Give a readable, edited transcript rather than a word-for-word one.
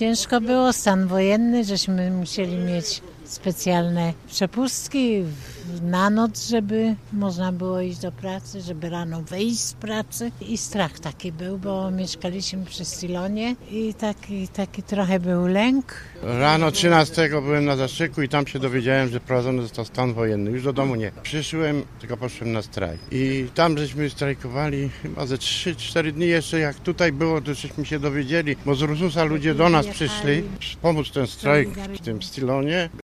Ciężko było, stan wojenny, żeśmy musieli mieć specjalne przepustki na noc, żeby można było iść do pracy, żeby rano wyjść z pracy. I strach taki był, bo mieszkaliśmy przy Stilonie i taki trochę był lęk. Rano 13 byłem na zastrzyku i tam się dowiedziałem, że wprowadzony został stan wojenny. Już do domu nie. Przyszłem, tylko poszłem na strajk. I tam żeśmy strajkowali chyba ze 3-4 dni jeszcze, jak tutaj było, to żeśmy się dowiedzieli, bo z Ursusa ludzie do nas przyszli pomóc ten strajk w tym Stilonie.